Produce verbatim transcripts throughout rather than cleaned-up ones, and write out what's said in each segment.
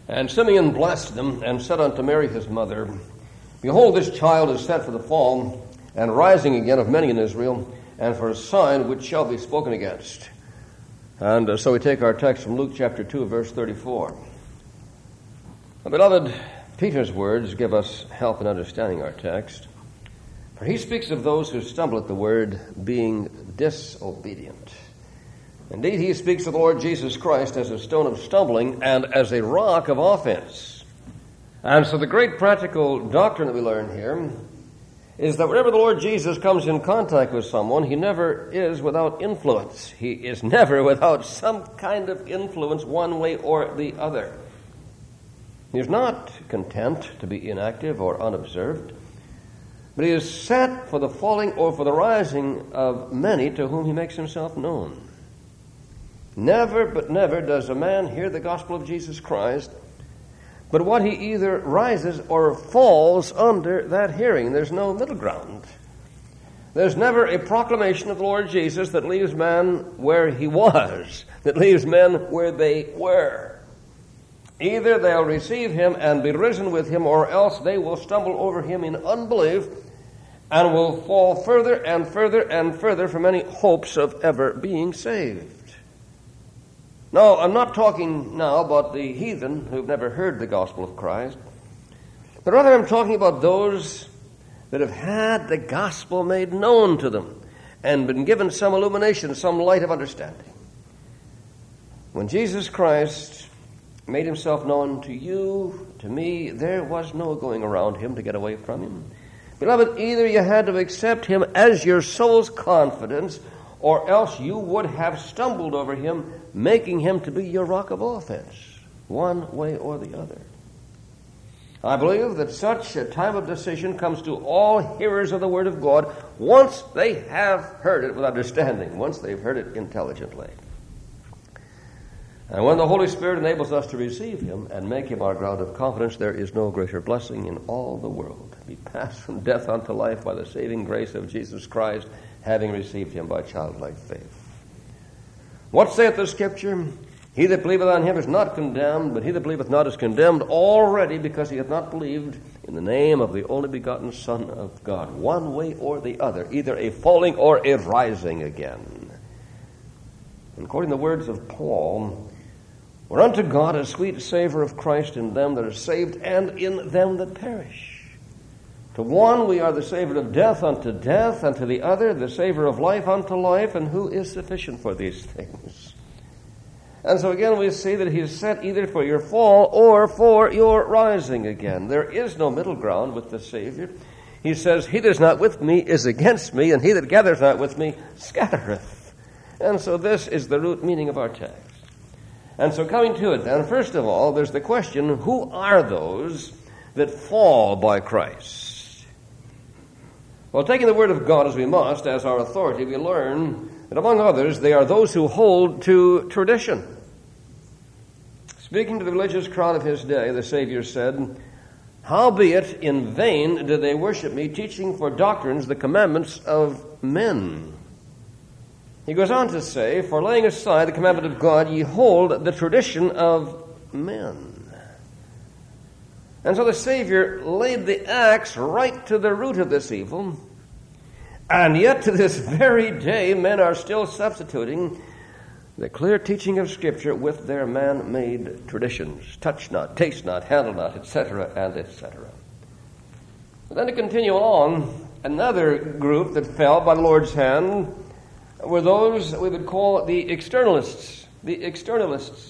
And Simeon blessed them, and said unto Mary his mother, Behold, this child is set for the fall and rising again of many in Israel, and for a sign which shall be spoken against. And uh, so we take our text from Luke chapter two, verse thirty-four. Now, beloved, Peter's words give us help in understanding our text. For he speaks of those who stumble at the word being disobedient. Indeed, he speaks of the Lord Jesus Christ as a stone of stumbling and as a rock of offense. And so the great practical doctrine that we learn here is that whenever the Lord Jesus comes in contact with someone, he never is without influence. He is never without some kind of influence one way or the other. He is not content to be inactive or unobserved, but he is set for the falling or for the rising of many to whom he makes himself known. Never but never does a man hear the gospel of Jesus Christ, but what he either rises or falls under that hearing. There's no middle ground. There's never a proclamation of the Lord Jesus that leaves man where he was, that leaves men where they were. Either they'll receive him and be risen with him, or else they will stumble over him in unbelief and will fall further and further and further from any hopes of ever being saved. No, I'm not talking now about the heathen who've never heard the gospel of Christ, but rather I'm talking about those that have had the gospel made known to them and been given some illumination, some light of understanding. When Jesus Christ made himself known to you, to me, there was no going around him to get away from him. Beloved, either you had to accept him as your soul's confidence, or else you would have stumbled over him, making him to be your rock of offense, one way or the other. I believe that such a time of decision comes to all hearers of the Word of God once they have heard it with understanding, once they've heard it intelligently. And when the Holy Spirit enables us to receive him and make him our ground of confidence, there is no greater blessing in all the world. Be passed from death unto life by the saving grace of Jesus Christ, having received him by childlike faith. What saith the Scripture? He that believeth on him is not condemned, but he that believeth not is condemned already, because he hath not believed in the name of the only begotten Son of God. One way or the other, either a falling or a rising again. And according to the words of Paul, we're unto God a sweet savor of Christ in them that are saved and in them that perish. To one we are the savor of death unto death, and to the other the savor of life unto life, and who is sufficient for these things? And so again we see that he is set either for your fall or for your rising again. There is no middle ground with the Savior. He says, he that is not with me is against me, and he that gathereth not with me scattereth. And so this is the root meaning of our text. And so coming to it then, first of all, there's the question, who are those that fall by Christ? Well, taking the Word of God as we must, as our authority, we learn that among others, they are those who hold to tradition. Speaking to the religious crowd of his day, the Savior said, Howbeit in vain did they worship me, teaching for doctrines the commandments of men. He goes on to say, For laying aside the commandment of God, ye hold the tradition of men. And so the Savior laid the axe right to the root of this evil. And yet to this very day, men are still substituting the clear teaching of Scripture with their man-made traditions. Touch not, taste not, handle not, et cetera, and et cetera. But then to continue on, another group that fell by the Lord's hand were those that we would call the externalists. The externalists.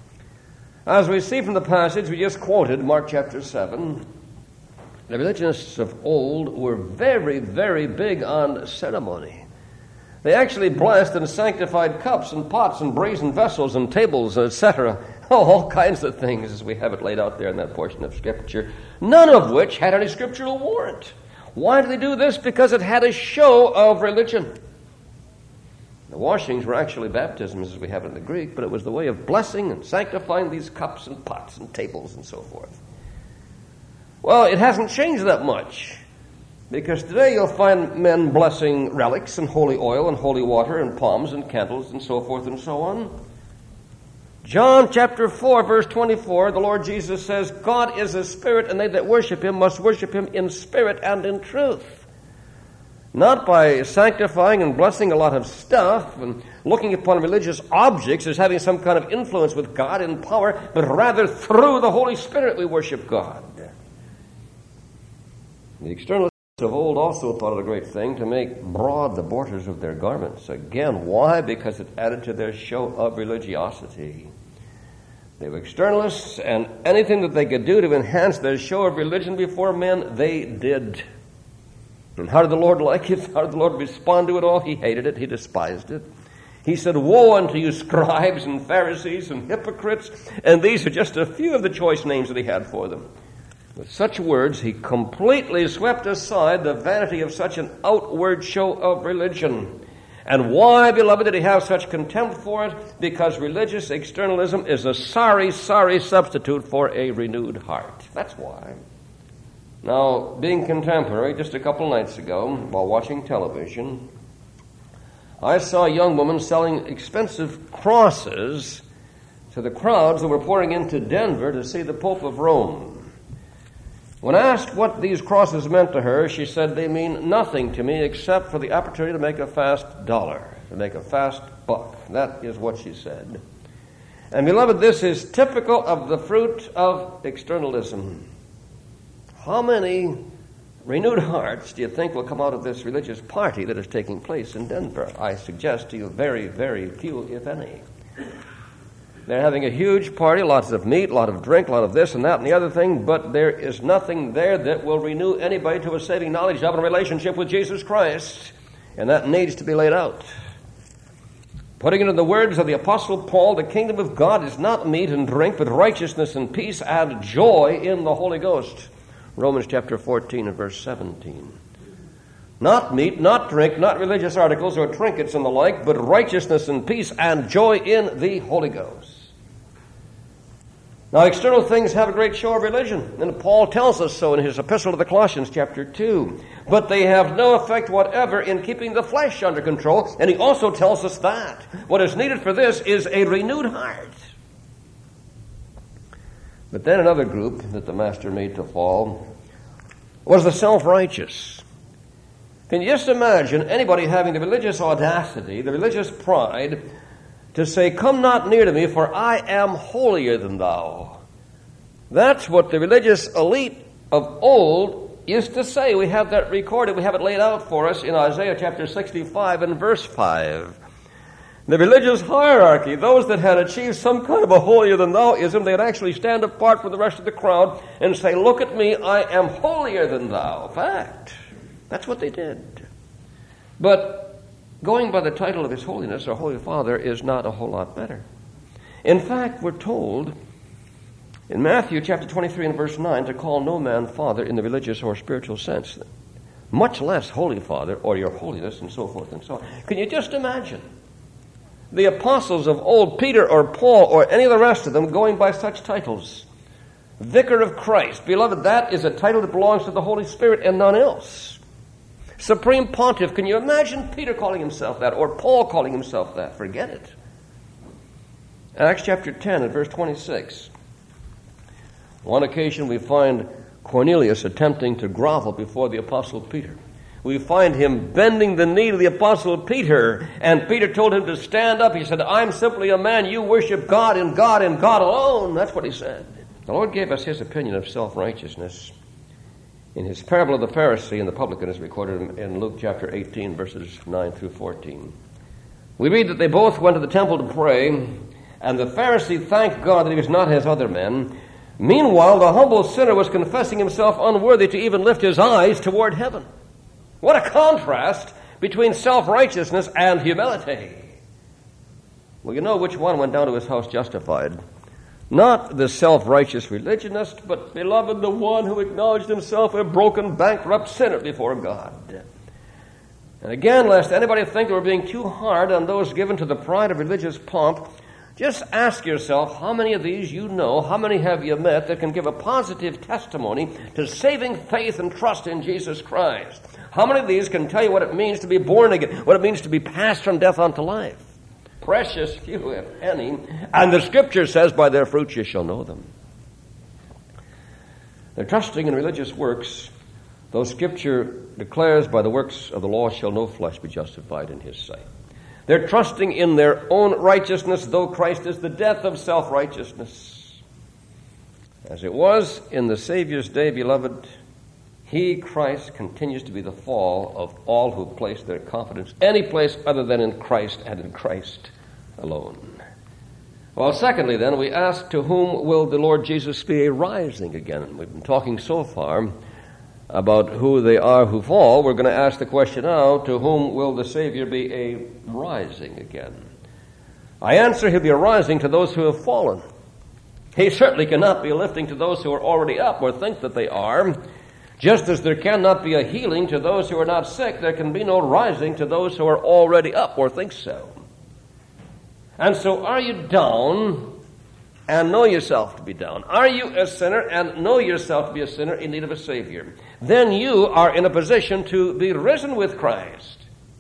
As we see from the passage we just quoted, Mark chapter seven, the religionists of old were very, very big on ceremony. They actually blessed and sanctified cups and pots and brazen vessels and tables, et cetera. Oh, all kinds of things as we have it laid out there in that portion of Scripture, none of which had any scriptural warrant. Why did they do this? Because it had a show of religion. The washings were actually baptisms as we have it in the Greek, but it was the way of blessing and sanctifying these cups and pots and tables and so forth. Well, it hasn't changed that much, because today you'll find men blessing relics and holy oil and holy water and palms and candles and so forth and so on. John chapter four, verse twenty-four, the Lord Jesus says, God is a spirit, and they that worship him must worship him in spirit and in truth. Not by sanctifying and blessing a lot of stuff and looking upon religious objects as having some kind of influence with God in power, but rather through the Holy Spirit we worship God. The externalists of old also thought it a great thing to make broad the borders of their garments. Again, why? Because it added to their show of religiosity. They were externalists, and anything that they could do to enhance their show of religion before men, they did. And how did the Lord like it? How did the Lord respond to it all? He hated it. He despised it. He said, woe unto you, scribes and Pharisees and hypocrites. And these are just a few of the choice names that he had for them. With such words, he completely swept aside the vanity of such an outward show of religion. And why, beloved, did he have such contempt for it? Because religious externalism is a sorry, sorry substitute for a renewed heart. That's why. Now, being contemporary, just a couple nights ago, while watching television, I saw a young woman selling expensive crosses to the crowds that were pouring into Denver to see the Pope of Rome. When asked what these crosses meant to her, she said, they mean nothing to me except for the opportunity to make a fast dollar, to make a fast buck. That is what she said. And beloved, this is typical of the fruit of externalism. How many renewed hearts do you think will come out of this religious party that is taking place in Denver? I suggest to you very, very few, if any. They're having a huge party, lots of meat, a lot of drink, a lot of this and that and the other thing, but there is nothing there that will renew anybody to a saving knowledge of a relationship with Jesus Christ, and that needs to be laid out. Putting it in the words of the Apostle Paul, the kingdom of God is not meat and drink, but righteousness and peace and joy in the Holy Ghost. Romans chapter fourteen and verse seventeen. Not meat, not drink, not religious articles or trinkets and the like, but righteousness and peace and joy in the Holy Ghost. Now, external things have a great show of religion, and Paul tells us so in his epistle to the Colossians, chapter two. But they have no effect whatever in keeping the flesh under control, and he also tells us that. What is needed for this is a renewed heart. But then another group that the Master made to fall was the self-righteous. Can you just imagine anybody having the religious audacity, the religious pride, to say, come not near to me, for I am holier than thou? That's what the religious elite of old used to say. We have that recorded. We have it laid out for us in Isaiah chapter sixty-five and verse five. The religious hierarchy, those that had achieved some kind of a holier-than-thou-ism, they'd actually stand apart from the rest of the crowd and say, look at me, I am holier than thou. Fact. That's what they did. But going by the title of His Holiness, our Holy Father, is not a whole lot better. In fact, we're told in Matthew chapter twenty-three and verse nine to call no man Father in the religious or spiritual sense, much less Holy Father or Your Holiness and so forth and so on. Can you just imagine the apostles of old, Peter or Paul or any of the rest of them, going by such titles? Vicar of Christ. Beloved, that is a title that belongs to the Holy Spirit and none else. Supreme Pontiff. Can you imagine Peter calling himself that or Paul calling himself that? Forget it. Acts chapter ten and verse twenty-six. One occasion we find Cornelius attempting to grovel before the Apostle Peter. We find him bending the knee to the Apostle Peter, and Peter told him to stand up. He said, I'm simply a man. You worship God and God and God alone. That's what he said. The Lord gave us his opinion of self-righteousness in his parable of the Pharisee and the publican, is recorded in Luke chapter eighteen, verses nine through fourteen. We read that they both went to the temple to pray, and the Pharisee thanked God that he was not as other men. Meanwhile, the humble sinner was confessing himself unworthy to even lift his eyes toward heaven. What a contrast between self-righteousness and humility. Well, you know which one went down to his house justified. Not the self-righteous religionist, but, beloved, the one who acknowledged himself a broken, bankrupt sinner before God. And again, lest anybody think that we're being too hard on those given to the pride of religious pomp, just ask yourself how many of these you know, how many have you met that can give a positive testimony to saving faith and trust in Jesus Christ? How many of these can tell you what it means to be born again, what it means to be passed from death unto life? Precious few, if any. And the Scripture says, by their fruits you shall know them. They're trusting in religious works, though Scripture declares, by the works of the law shall no flesh be justified in his sight. They're trusting in their own righteousness, though Christ is the death of self-righteousness. As it was in the Savior's day, beloved, he, Christ, continues to be the fall of all who place their confidence any place other than in Christ and in Christ alone. Well, secondly, then, we ask, to whom will the Lord Jesus be a rising again? We've been talking so far about who they are who fall. We're going to ask the question now, to whom will the Savior be a rising again? I answer, he'll be a rising to those who have fallen. He certainly cannot be a lifting to those who are already up or think that they are. Just as there cannot be a healing to those who are not sick, there can be no rising to those who are already up or think so. And so, are you down and know yourself to be down? Are you a sinner and know yourself to be a sinner in need of a Savior? Then you are in a position to be risen with Christ.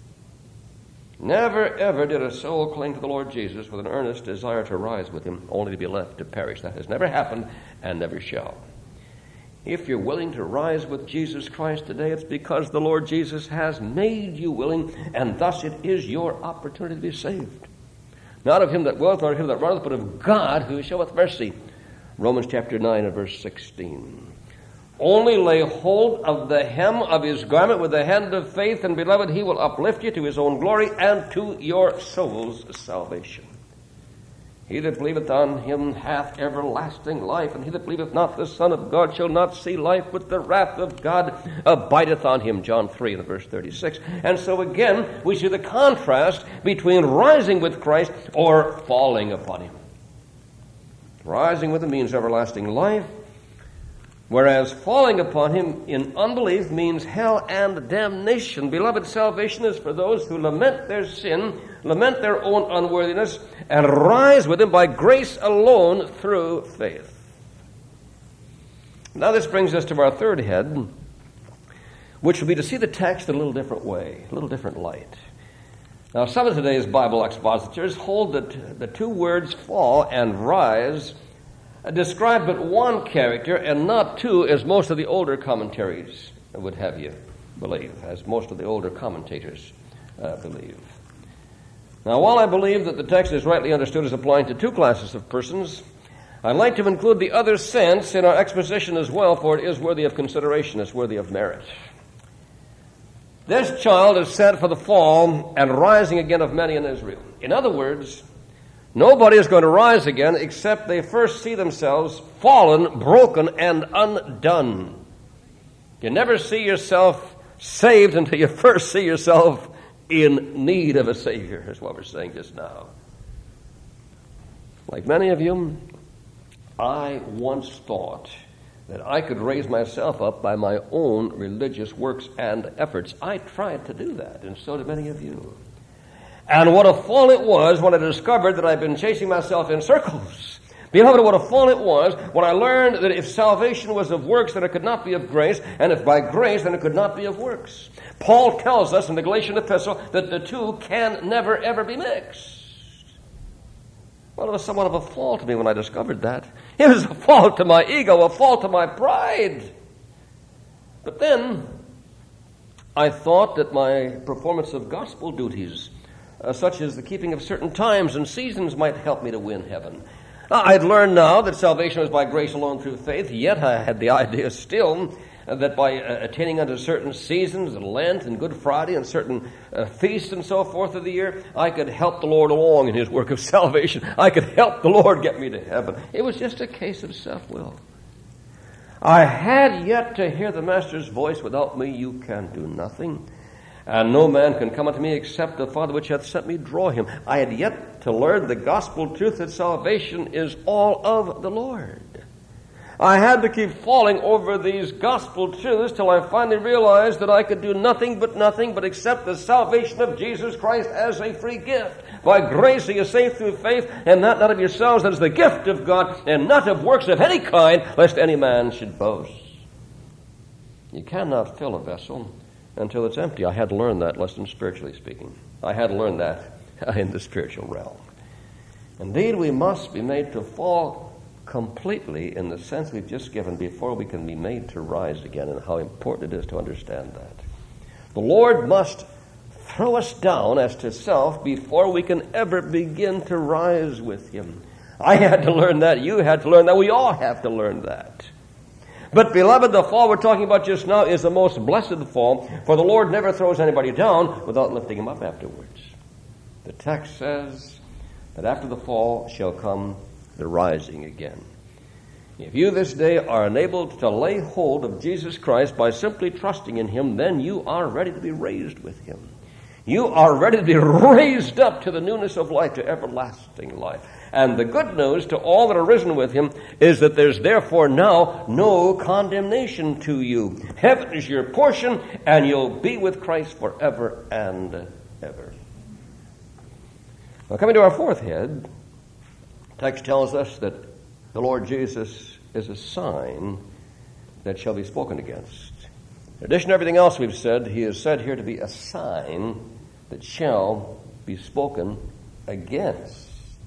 Never, ever did a soul cling to the Lord Jesus with an earnest desire to rise with him, only to be left to perish. That has never happened and never shall. If you're willing to rise with Jesus Christ today, it's because the Lord Jesus has made you willing, and thus it is your opportunity to be saved. Not of him that willeth, nor of him that runneth, but of God who showeth mercy. Romans chapter nine and verse sixteen. Only lay hold of the hem of his garment with the hand of faith, and beloved, he will uplift you to his own glory and to your soul's salvation. He that believeth on him hath everlasting life, and he that believeth not the Son of God shall not see life, but the wrath of God abideth on him. John three and verse thirty-six. And so again, we see the contrast between rising with Christ or falling upon him. Rising with him means everlasting life, whereas falling upon him in unbelief means hell and damnation. Beloved, salvation is for those who lament their sin, lament their own unworthiness, and rise with him by grace alone through faith. Now this brings us to our third head, which will be to see the text in a little different way, a little different light. Now, some of today's Bible expositors hold that the two words fall and rise describe but one character and not two, as most of the older commentaries would have you believe, as most of the older commentators uh, believe. Now, while I believe that the text is rightly understood as applying to two classes of persons, I'd like to include the other sense in our exposition as well, for it is worthy of consideration, it's worthy of merit. This child is set for the fall and rising again of many in Israel. In other words, nobody is going to rise again except they first see themselves fallen, broken, and undone. You never see yourself saved until you first see yourself in need of a Savior, is what we're saying just now. Like many of you, I once thought that I could raise myself up by my own religious works and efforts. I tried to do that, and so did many of you. And what a fall it was when I discovered that I'd been chasing myself in circles. Beloved, what a fall it was when I learned that if salvation was of works, then it could not be of grace, and if by grace, then it could not be of works. Paul tells us in the Galatian epistle that the two can never, ever be mixed. Well, it was somewhat of a fall to me when I discovered that. It was a fall to my ego, a fall to my pride. But then I thought that my performance of gospel duties, Uh, such as the keeping of certain times and seasons, might help me to win heaven. Uh, I'd learned now that salvation was by grace alone through faith, yet I had the idea still uh, that by uh, attaining unto certain seasons, Lent and Good Friday and certain uh, feasts and so forth of the year, I could help the Lord along in his work of salvation. I could help the Lord get me to heaven. It was just a case of self-will. I had yet to hear the Master's voice, "Without me you can do nothing. And no man can come unto me except the Father which hath sent me draw him." I had yet to learn the gospel truth that salvation is all of the Lord. I had to keep falling over these gospel truths till I finally realized that I could do nothing but nothing but accept the salvation of Jesus Christ as a free gift. By grace are you saved through faith, and that not of yourselves, that is the gift of God, and not of works of any kind, lest any man should boast. You cannot fill a vessel until it's empty. I had to learn that lesson, spiritually speaking. I had to learn that in the spiritual realm. Indeed, we must be made to fall completely in the sense we've just given before we can be made to rise again, and how important it is to understand that. The Lord must throw us down as to self before we can ever begin to rise with Him. I had to learn that. You had to learn that. We all have to learn that. But, beloved, the fall we're talking about just now is the most blessed fall, for the Lord never throws anybody down without lifting him up afterwards. The text says that after the fall shall come the rising again. If you this day are enabled to lay hold of Jesus Christ by simply trusting in Him, then you are ready to be raised with Him. You are ready to be raised up to the newness of life, to everlasting life. And the good news to all that are risen with Him is that there's therefore now no condemnation to you. Heaven is your portion, and you'll be with Christ forever and ever. Now, coming to our fourth head, the text tells us that the Lord Jesus is a sign that shall be spoken against. In addition to everything else we've said, He is said here to be a sign that shall be spoken against.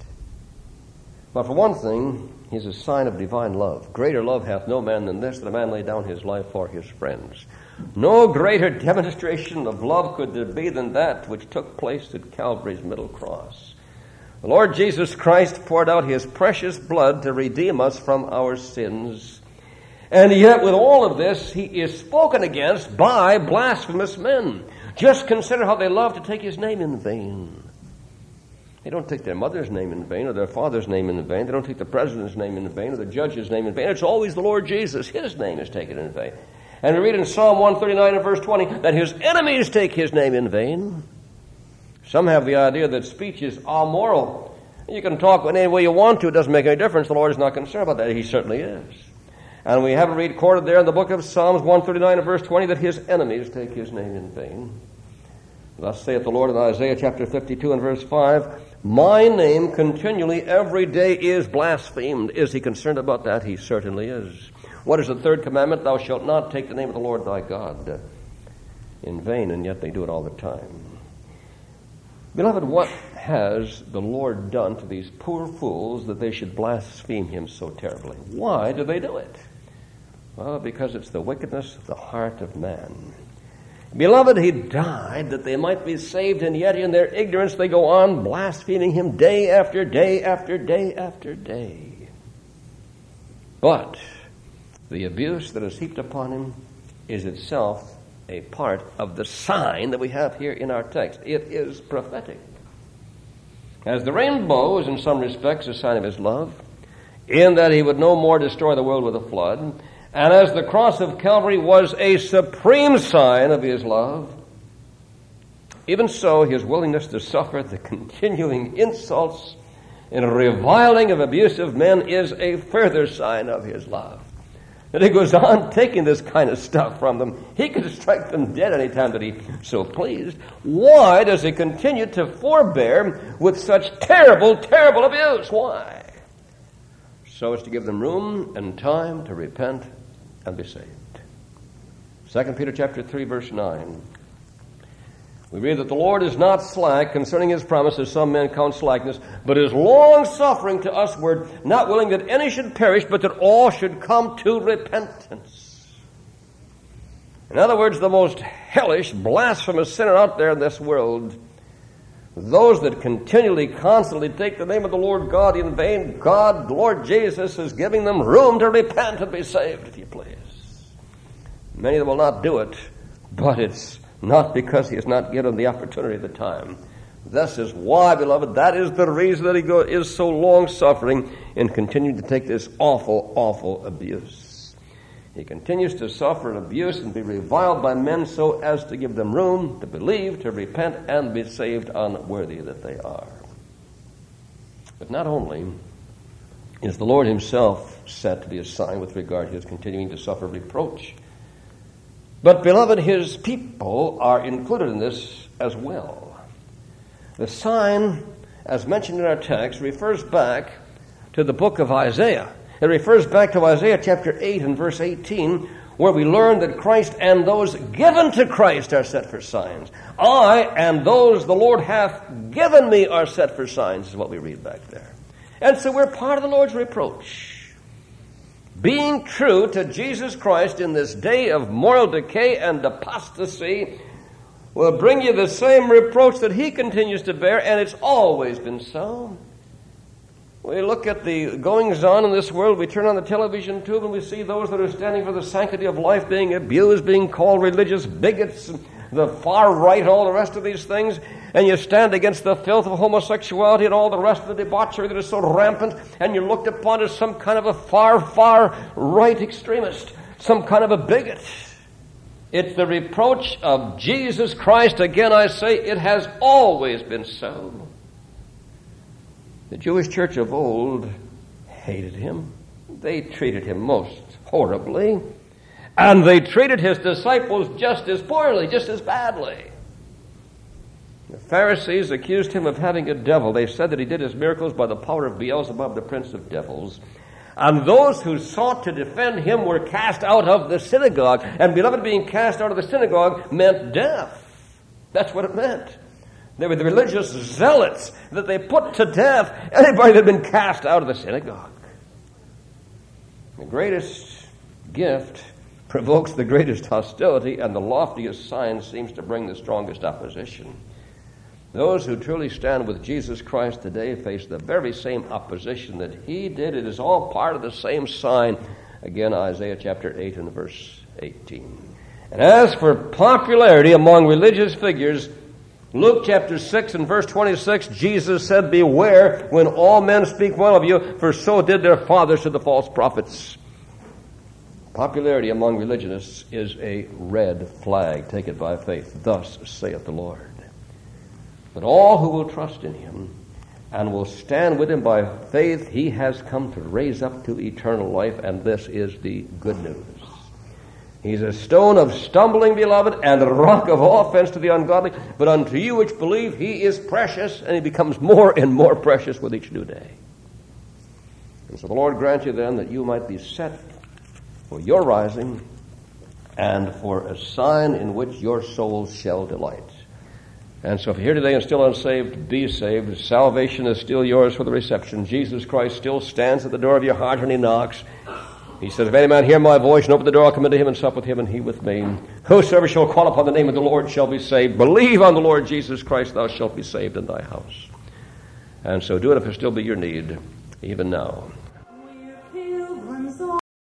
But for one thing, He's a sign of divine love. Greater love hath no man than this, that a man lay down his life for his friends. No greater demonstration of love could there be than that which took place at Calvary's middle cross. The Lord Jesus Christ poured out His precious blood to redeem us from our sins. And yet, with all of this, He is spoken against by blasphemous men. Just consider how they love to take His name in vain. They don't take their mother's name in vain or their father's name in vain. They don't take the president's name in vain or the judge's name in vain. It's always the Lord Jesus. His name is taken in vain. And we read in Psalm one thirty-nine and verse twenty that His enemies take His name in vain. Some have the idea that speech is amoral. You can talk any way you want to. It doesn't make any difference. The Lord is not concerned about that. He certainly is. And we have it recorded there in the book of Psalms one thirty-nine and verse twenty that His enemies take His name in vain. Thus saith the Lord in Isaiah chapter fifty-two and verse five, my name continually every day is blasphemed. Is He concerned about that? He certainly is. What is the third commandment? Thou shalt not take the name of the Lord thy God in vain, and yet they do it all the time. Beloved, what has the Lord done to these poor fools that they should blaspheme Him so terribly? Why do they do it? Well, because it's the wickedness of the heart of man. Beloved, He died that they might be saved, and yet in their ignorance they go on blaspheming Him day after day after day after day. But the abuse that is heaped upon Him is itself a part of the sign that we have here in our text. It is prophetic. As the rainbow is in some respects a sign of His love, in that He would no more destroy the world with a flood, and as the cross of Calvary was a supreme sign of His love, even so His willingness to suffer the continuing insults and reviling of abusive men is a further sign of His love. And He goes on taking this kind of stuff from them. He could strike them dead any time that He so pleased. Why does He continue to forbear with such terrible, terrible abuse? Why? So as to give them room and time to repent and be saved. Second Peter chapter three, verse nine. We read that the Lord is not slack concerning His promise, as some men count slackness, but is long-suffering to usward, not willing that any should perish, but that all should come to repentance. In other words, the most hellish, blasphemous sinner out there in this world, those that continually, constantly take the name of the Lord God in vain, God, Lord Jesus, is giving them room to repent and be saved, if you please. Many of them will not do it, but it's not because He has not given the opportunity at the time. This is why, beloved, that is the reason that He go, is so long-suffering in continuing to take this awful, awful abuse. He continues to suffer an abuse and be reviled by men so as to give them room to believe, to repent, and be saved, unworthy that they are. But not only is the Lord Himself set to be a sign with regard to His continuing to suffer reproach, but, beloved, His people are included in this as well. The sign, as mentioned in our text, refers back to the book of Isaiah. It refers back to Isaiah chapter eight and verse eighteen, where we learn that Christ and those given to Christ are set for signs. I and those the Lord hath given me are set for signs, is what we read back there. And so we're part of the Lord's reproach. Being true to Jesus Christ in this day of moral decay and apostasy will bring you the same reproach that he continues to bear, and it's always been so. We look at the goings-on in this world, we turn on the television tube, and we see those that are standing for the sanctity of life being abused, being called religious bigots, the far right, all the rest of these things, and you stand against the filth of homosexuality and all the rest of the debauchery that is so rampant, and you're looked upon as some kind of a far, far right extremist, some kind of a bigot. It's the reproach of Jesus Christ. Again, I say, it has always been so. The Jewish church of old hated him. They treated him most horribly. And they treated his disciples just as poorly, just as badly. The Pharisees accused him of having a devil. They said that he did his miracles by the power of Beelzebub, the prince of devils. And those who sought to defend him were cast out of the synagogue. And, beloved, being cast out of the synagogue meant death. That's what it meant. They were the religious zealots that they put to death anybody that had been cast out of the synagogue. The greatest gift provokes the greatest hostility, and the loftiest sign seems to bring the strongest opposition. Those who truly stand with Jesus Christ today face the very same opposition that he did. It is all part of the same sign. Again, Isaiah chapter eight and verse eighteen. And as for popularity among religious figures, Luke chapter six and verse twenty-six, Jesus said, "Beware when all men speak well of you, for so did their fathers to the false prophets." Popularity among religionists is a red flag. Take it by faith. Thus saith the Lord. But all who will trust in him and will stand with him by faith, he has come to raise up to eternal life, and this is the good news. He's a stone of stumbling, beloved, and a rock of offense to the ungodly. But unto you which believe, he is precious, and he becomes more and more precious with each new day. And so the Lord grant you then that you might be set for your rising and for a sign in which your souls shall delight. And so if you're here today and still unsaved, be saved. Salvation is still yours for the reception. Jesus Christ still stands at the door of your heart and he knocks. He says, "If any man hear my voice and open the door, I'll come into him and sup with him and he with me. Whosoever shall call upon the name of the Lord shall be saved. Believe on the Lord Jesus Christ, thou shalt be saved in thy house." And so do it if it still be your need, even now.